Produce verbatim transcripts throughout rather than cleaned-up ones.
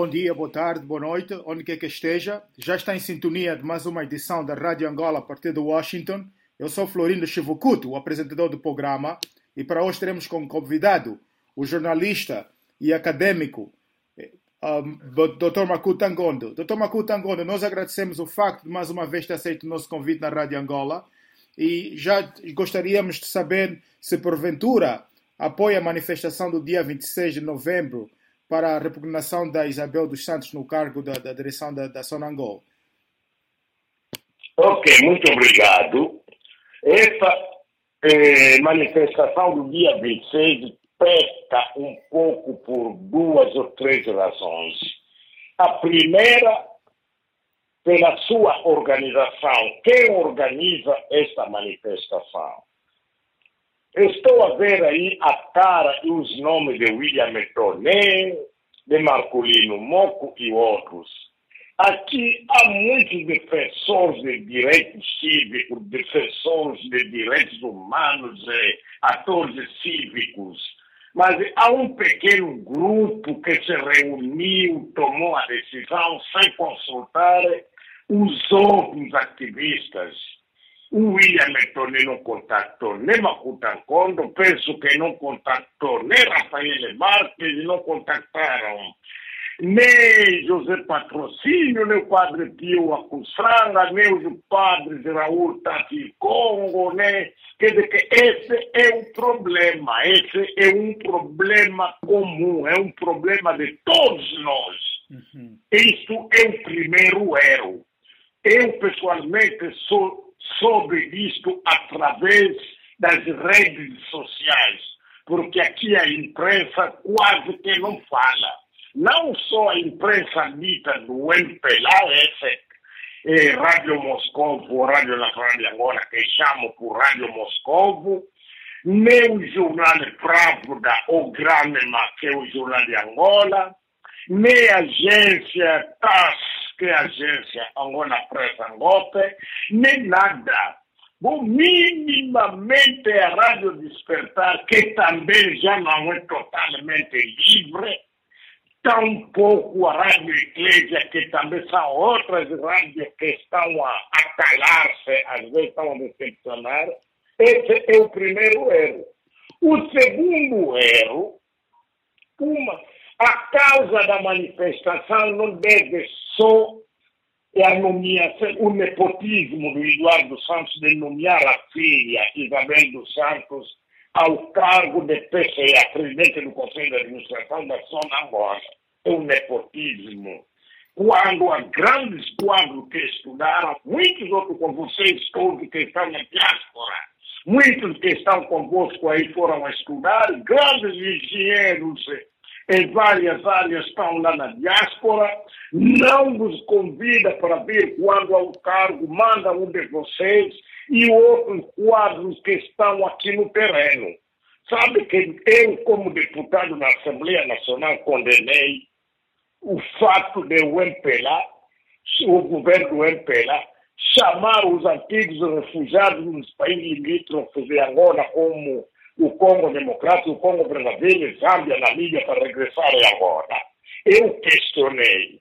bom dia, boa tarde, boa noite, onde quer que esteja. Já está em sintonia de mais uma edição da Rádio Angola a partir de Washington. Eu sou Florindo Chivukutu, o apresentador do programa, e para hoje teremos como convidado o jornalista e acadêmico um, doutor Makuta Ngondo. doutor Makuta Ngondo, nós agradecemos o facto de mais uma vez ter aceito o nosso convite na Rádio Angola e já gostaríamos de saber se porventura apoia a manifestação do dia vinte e seis de novembro para a repugnação da Isabel dos Santos no cargo da, da direção da, da Sonangol. Ok, muito obrigado. Essa eh, manifestação do dia vinte e seis peca um pouco por duas ou três razões. A primeira, pela sua organização. Quem organiza esta manifestação? Estou a ver aí a cara e os nomes de William Toné, de Marcolino Moco e outros. Aqui há muitos defensores de direitos cívicos, defensores de direitos humanos, e atores cívicos, mas há um pequeno grupo que se reuniu, tomou a decisão sem consultar os outros ativistas. O William Toné não contactou nem Makuta Ngondo, penso que não contactou nem Rafael Marques, não contactaram nem José Patrocínio, nem o padre Pio Acussanga, nem os padres Raul Tati Congo, né? Quer dizer que esse é um problema, esse é um problema comum, é um problema de todos nós. Uhum. Isso é o primeiro erro. Eu, pessoalmente, sou soube disto através das redes sociais, porque aqui a imprensa quase que não fala. Não só a imprensa dita do M P L A, essa é, Rádio Moscovo, Rádio Nacional de Angola, que chamo por Rádio Moscovo, nem o jornal Pravda ou Granema, que é o jornal de Angola, nem a agência T A S, que é a agência Angola Press Angope, nem nada. Bom, minimamente a Rádio Despertar, que também já não é totalmente livre, tampouco a Rádio Eclésia, que também são outras rádios que estão a, a calar-se, às vezes estão a decepcionar. Esse é o primeiro erro. O segundo erro, uma... A causa da manifestação não deve só a nomeação, o nepotismo do Eduardo Santos de nomear a filha Isabel dos Santos ao cargo de P C A, presidente do Conselho de Administração da Sonangol. É um nepotismo. Quando há grandes quadros que estudaram, muitos outros com vocês todos que estão na diáspora, muitos que estão convosco aí foram estudar, grandes engenheiros em várias áreas estão lá na diáspora, não vos convida para vir quando há um cargo, manda um de vocês e outros quadros que estão aqui no terreno. Sabe que eu, como deputado na Assembleia Nacional, condenei o fato de o M P L A, o governo do M P L A, chamar os antigos refugiados nos países limítrofes de Angola como o Congo Democrático, o Congo Brazzaville, Zâmbia, Namíbia, para regressarem agora. Eu questionei.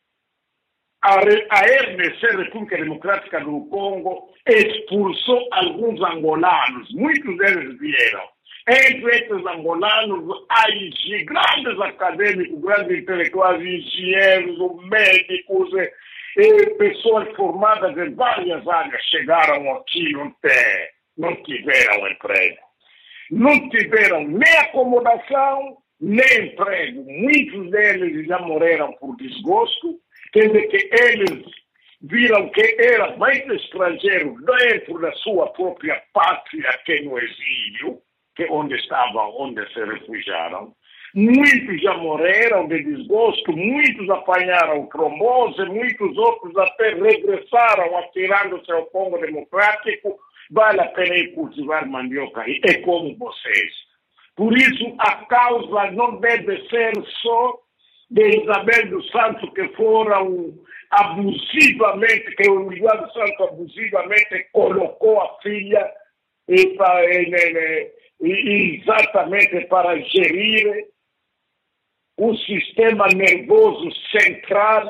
A, a R D C, República Democrática do Congo, expulsou alguns angolanos. Muitos deles vieram. Entre esses angolanos, há grandes acadêmicos, grandes intelectuais, engenheiros, médicos, e pessoas formadas em várias áreas chegaram aqui, não, ter, não tiveram emprego. Não tiveram nem acomodação, nem emprego. Muitos deles já morreram por desgosto. Quer dizer que eles viram que era mais estrangeiro dentro da sua própria pátria que no exílio, que onde estavam, onde se refugiaram. Muitos já morreram de desgosto, muitos apanharam trombose, muitos outros até regressaram atirando-se ao Congo Democrático. Vale a pena ir cultivar mandioca aí, é como vocês. Por isso, a causa não deve ser só de Isabel dos Santos, que foram abusivamente, que o Eduardo Santos abusivamente colocou a filha e para, e, e, exatamente para gerir o sistema nervoso central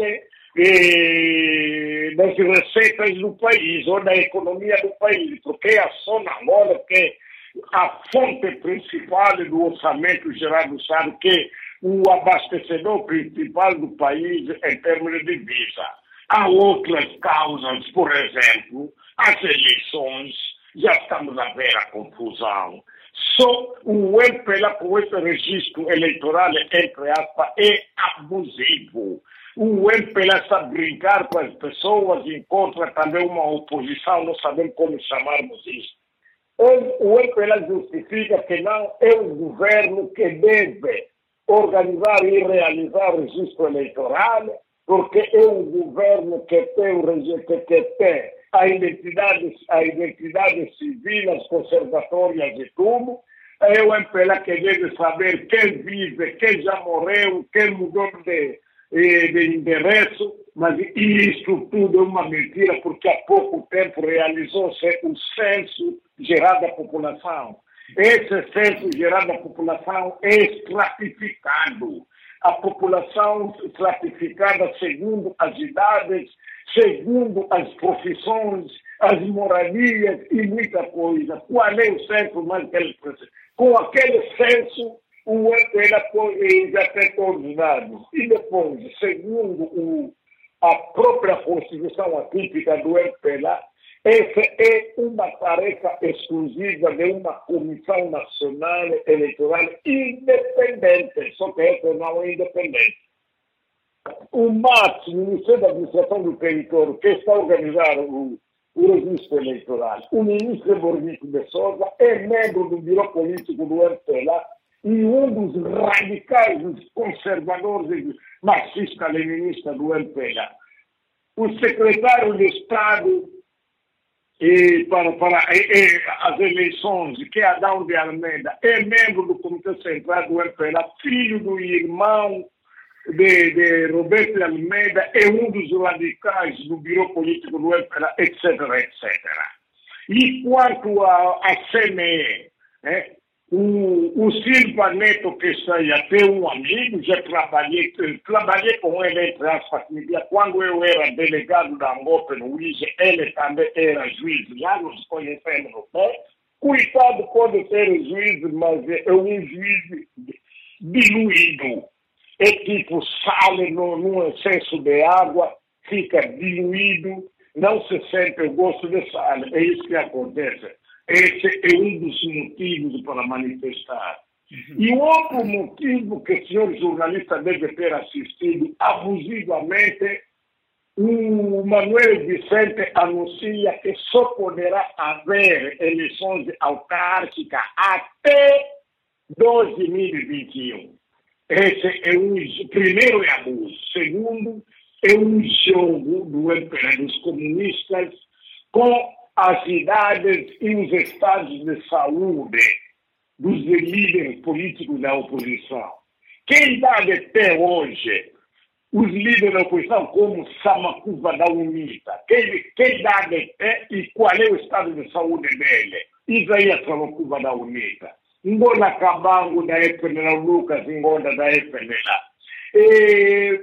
eh, das receitas do país ou da economia do país, porque é a zona agora que a fonte principal do orçamento geral do Estado, que o abastecedor principal do país em termos de divisa. Há outras causas, por exemplo, as eleições, já estamos a ver a confusão. Só o M P L A com esse registro eleitoral, entre aspas, é abusivo. O M P L A sabe brincar com as pessoas, encontra também uma oposição, não sabemos como chamarmos isso. O M P L A justifica que não é o governo que deve organizar e realizar o registro eleitoral, porque é o governo que tem o registro, que tem a identidade, a identidade civil, as conservatórias e tudo. É o M P L A que deve saber quem vive, quem já morreu, quem mudou de, de endereço, mas isso tudo é uma mentira, porque há pouco tempo realizou-se o censo geral da população. Esse censo geral da população é estratificado. A população estratificada segundo as idades, segundo as profissões, as moradias e muita coisa. Qual é o censo mais que ele precisa? Com aquele censo, o M P L A já tem todos os dados. E depois, segundo o, a própria Constituição atípica do M P L A, essa é uma tarefa exclusiva de uma Comissão Nacional Eleitoral independente, só que essa não é independente. O M A T, o Ministério da Administração do Território, que está a organizar o, o registro eleitoral, o ministro Bornico de Souza é membro do Biro Político do M P L A e um dos radicais, dos conservadores marxistas-leninistas do M P L A. O secretário de Estado E para, para e, e, as eleições, que é Adão de Almeida, é membro do Comitê Central do M P L A, filho do irmão de, de Roberto de Almeida, é um dos radicais do Biro Político do M P L A, etc, etcétera. E quanto à C M E, né, o, o Silva Neto, que está aí, até um amigo, já trabalhei, trabalhei com ele, entre aspas, quando eu era delegado da Angola no U I G, ele também era juiz, já nos conhecemos no pé. Coitado pode ser juiz, mas é um juiz diluído. É tipo sal no, no excesso de água, fica diluído, não se sente o gosto de sal. É isso que acontece. Esse é um dos motivos para manifestar. Uhum. E o outro motivo que o senhor jornalista deve ter assistido abusivamente, o Manuel Vicente anuncia que só poderá haver eleições autárquicas até dois mil e vinte e um. Esse é um, primeiro é abuso. Segundo, é um jogo do M P L A dos comunistas com as cidades e os estados de saúde dos líderes políticos da oposição. Quem dá até hoje os líderes da oposição, como Samakuva da UNITA, quem, quem dá até e qual é o estado de saúde dele? Isaías Samakuva da UNITA. Ngona Kabango da F N L A, Lucas Ngonda da F N L A. E,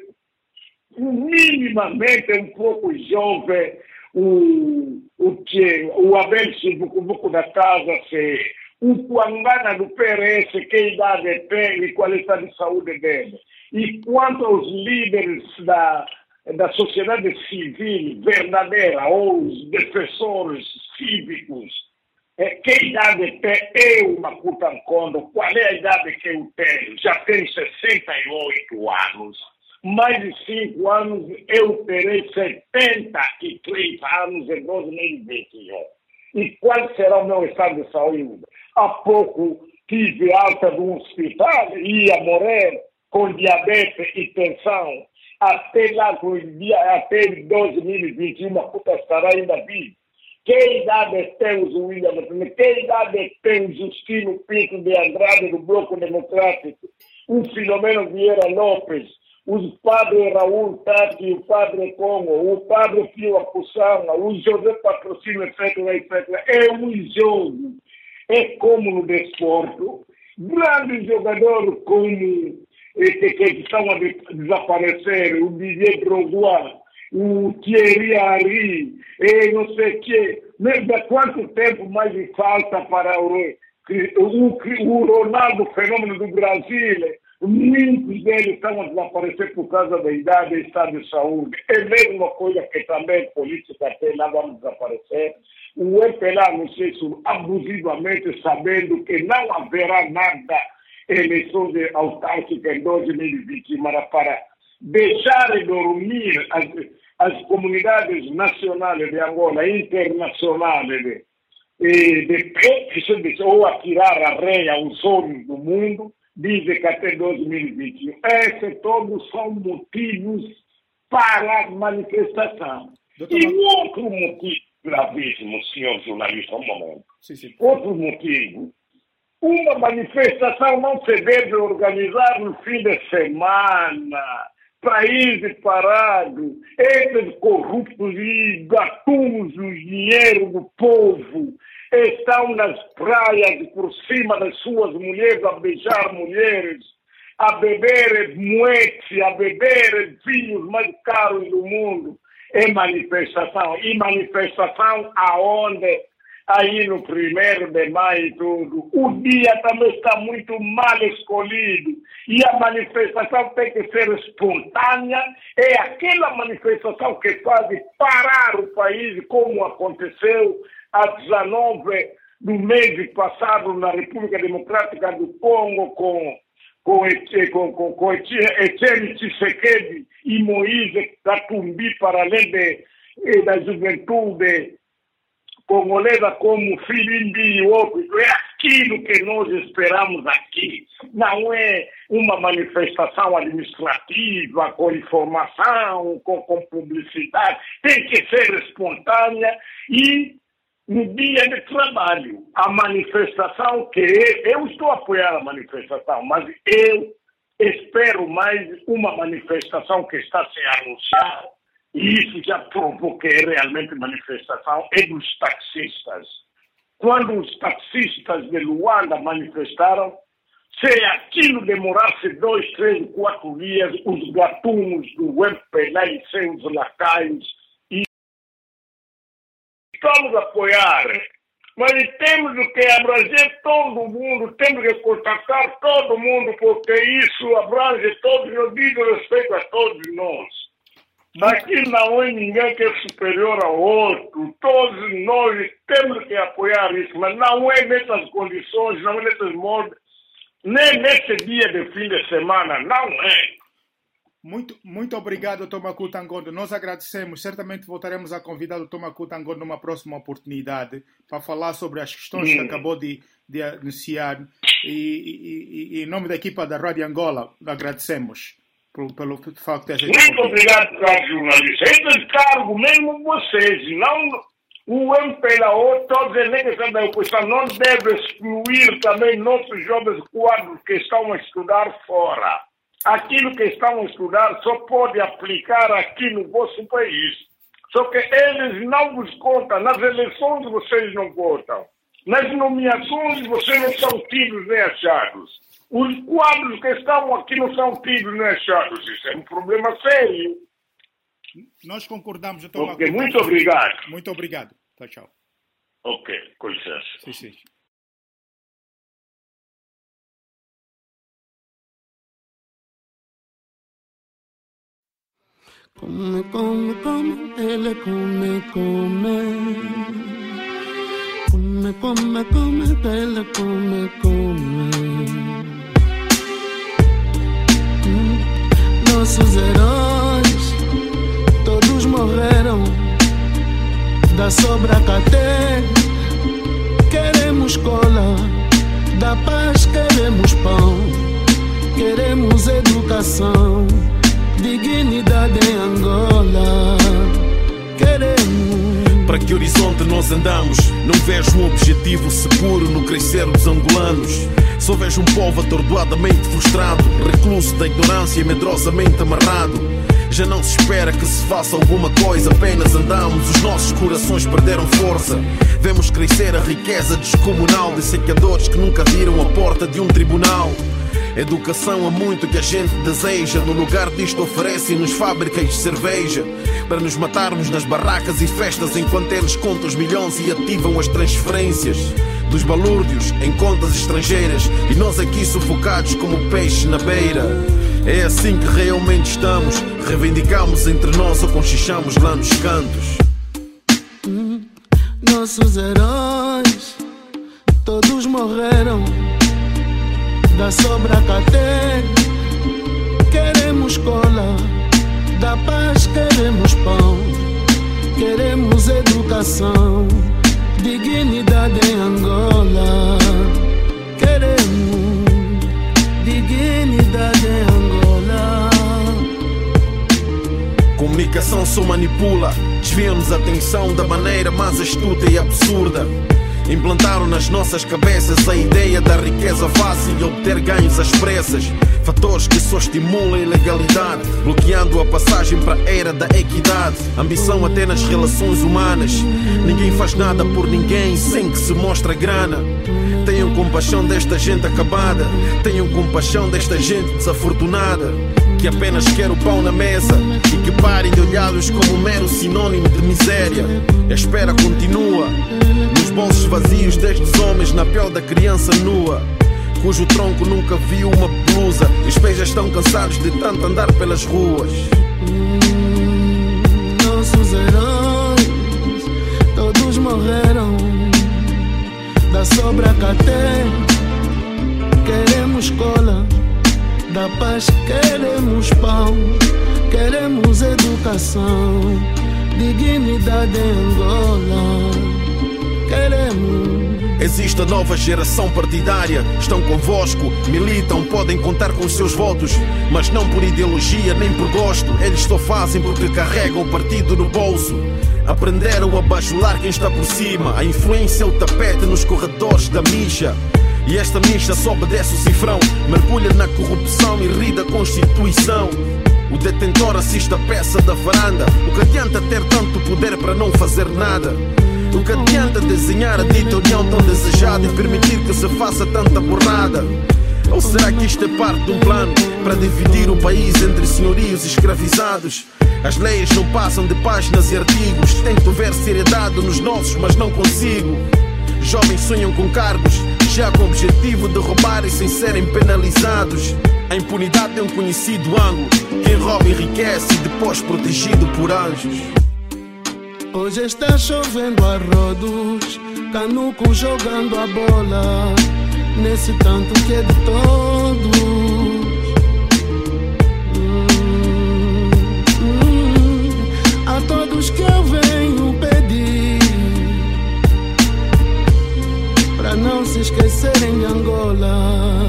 minimamente um pouco jovem, o, o, o Abel Chibucubuco da Casa C, o Kuangana do P R S, que idade tem e qual é o estado de saúde dele. E quanto aos líderes da, da sociedade civil verdadeira, ou os defensores cívicos, é, que idade tem eu, Makuta Nkondo? Qual é a idade que eu tenho? Já tenho sessenta e oito anos. Mais de cinco anos, eu terei setenta e três anos em dois mil e vinte e um. E qual será o meu estado de saúde? Há pouco tive alta de um hospital, ia morrer com diabetes e tensão. Até lá, até dois mil e vinte e um, a puta estará ainda viva. Que idade tem o William? Que idade tem o Justino Pinto de Andrade do Bloco Democrático? O Filomeno Vieira Lopes? Os padres Raul Tati, o padre Congo, o padre Pio Apussanga, o José Patrocínio, etcétera, etcétera. É um jogo. É como no desporto. Grandes jogadores como que, que estão a desaparecer, o Didier Drogba, o Thierry Henry, e não sei o quê. Mesmo há quanto tempo mais falta para o, o, o Ronaldo, fenômeno do Brasil? Muitos deles estão a desaparecer por causa da idade e estado de saúde. É a mesma coisa que também política até lá vamos desaparecer. O M P L A, não sei se abusivamente sabendo que não haverá nada eleições autárquicas em dois mil e vinte, mas para deixar de dormir as, as comunidades nacionais de Angola, internacionais, de, de, de, ou a tirar a reia aos olhos do mundo, dizem que até dois mil e vinte e um. Esses todos são motivos para a manifestação. Doutor, e outro motivo gravíssimo, senhor jornalista, um momento. Sim, sim. Outro motivo, uma manifestação não se deve organizar no fim de semana, país parado, esses corruptos e gatunos o dinheiro do povo estão nas praias por cima das suas mulheres a beijar mulheres, a beber moete, a beber vinhos mais caros do mundo. É manifestação. E manifestação aonde? Aí no primeiro de maio e tudo. O dia também está muito mal escolhido. E a manifestação tem que ser espontânea. É aquela manifestação que faz parar o país, como aconteceu a dezenove do mês passado na República Democrática do Congo com com com com, com Etienne Tshisekedi e Moïse Katumbi, para além de, da juventude congolesa como Filimbi e outros. É aquilo que nós esperamos aqui. Não é uma manifestação administrativa com informação, com, com publicidade. Tem que ser espontânea e no dia de trabalho. A manifestação que eu estou a apoiar a manifestação, mas eu espero mais uma manifestação que está se anunciar, e isso já provou que é realmente manifestação, é dos taxistas. Quando os taxistas de Luanda manifestaram, se aquilo demorasse dois, três, quatro dias, os gatunos do M P L A e seus lacaios estamos a apoiar, mas temos que abranger todo mundo, temos que contactar todo mundo, porque isso abrange todos, eu digo respeito a todos nós. Aqui não é ninguém que é superior ao outro, todos nós temos que apoiar isso, mas não é nessas condições, não é nesses modos, nem nesse dia de fim de semana, não é. Muito, muito obrigado, doutor Makuta Angondo. Nós agradecemos. Certamente voltaremos a convidar o doutor Makuta Angondo numa próxima oportunidade para falar sobre as questões hum. que acabou de, de anunciar. E, e, e em nome da equipa da Rádio Angola, agradecemos pelo, pelo facto de... Muito obrigado, caro jornalista. Esse cargo, mesmo vocês, não o M P L A, todos eles que da oposição, não deve excluir também nossos jovens quadros que estão a estudar fora. Aquilo que estão a estudar só pode aplicar aqui no vosso país. Só que eles não vos contam. Nas eleições vocês não votam. Nas nomeações vocês não são tidos nem achados. Os quadros que estão aqui não são tidos nem achados. Isso é um problema sério. Nós concordamos, doutor Ok, Makuta. Muito obrigado. Muito obrigado. Tchau, tchau. Ok, com licença. Sim, sim. Come, come, come, ele come, come. Come, come, come, ele come, come. Hum. Nossos heróis, todos morreram. Da sobra cadê? Queremos cola, da paz queremos pão. Queremos educação, dignidade em Angola. Queremos. Para que horizonte nós andamos? Não vejo um objetivo seguro no crescer dos angolanos. Só vejo um povo atordoadamente frustrado, recluso da ignorância e medrosamente amarrado. Já não se espera que se faça alguma coisa, apenas andamos, os nossos corações perderam força. Vemos crescer a riqueza descomunal de secadores que nunca viram a porta de um tribunal. Educação há muito que a gente deseja. No lugar disto oferecem-nos fábricas de cerveja para nos matarmos nas barracas e festas, enquanto eles contam os milhões e ativam as transferências dos balúrdios em contas estrangeiras, e nós aqui sufocados como peixe na beira. É assim que realmente estamos. Reivindicamos entre nós ou conchichamos lá nos cantos. hum, Nossos heróis todos morreram. Da sobra cadeia queremos cola, da paz queremos pão, queremos educação, dignidade em Angola. Queremos dignidade em Angola. Comunicação só manipula, desviamos a atenção da maneira mais astuta e absurda. Implantaram nas nossas cabeças a ideia da riqueza fácil e obter ganhos às pressas. Fatores que só estimulam a ilegalidade, bloqueando a passagem para a era da equidade. Ambição até nas relações humanas. Ninguém faz nada por ninguém sem que se mostre grana. Tenham compaixão desta gente acabada. Tenham compaixão desta gente desafortunada, que apenas quer o pão na mesa e que parem de olhá-los como um mero sinônimo de miséria. A espera continua nos bolsos vazios destes homens, na pele da criança nua, cujo tronco nunca viu uma blusa. Os pés já estão cansados de tanto andar pelas ruas. hum, Nossos heróis todos morreram. Da sobra cadeia queremos cola, da paz queremos pão, queremos educação, dignidade em Angola. Queremos. Existe a nova geração partidária, estão convosco, militam, podem contar com os seus votos, mas não por ideologia nem por gosto. Eles só fazem porque carregam o partido no bolso. Aprenderam a bajular quem está por cima. A influência é o tapete nos corredores da micha. E esta micha só obedece o cifrão, mergulha na corrupção e ri da Constituição. O detentor assiste a peça da varanda. O que adianta ter tanto poder para não fazer nada? O que adianta desenhar a dita união tão desejada e permitir que se faça tanta borrada? Ou será que isto é parte de um plano para dividir o país entre senhorios escravizados? As leis não passam de páginas e artigos. Tento ver seriedade nos nossos, mas não consigo. Jovens sonham com cargos, já com o objetivo de roubarem sem serem penalizados. A impunidade é um conhecido ângulo. Quem rouba enriquece e depois protegido por anjos. Hoje está chovendo a rodos, canuco jogando a bola, nesse canto que é de todos. hum, hum, A todos que eu venho pedir para não se esquecerem de Angola.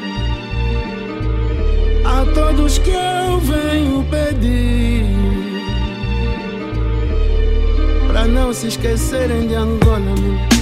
A todos que eu venho pedir para não se esquecerem de Angola.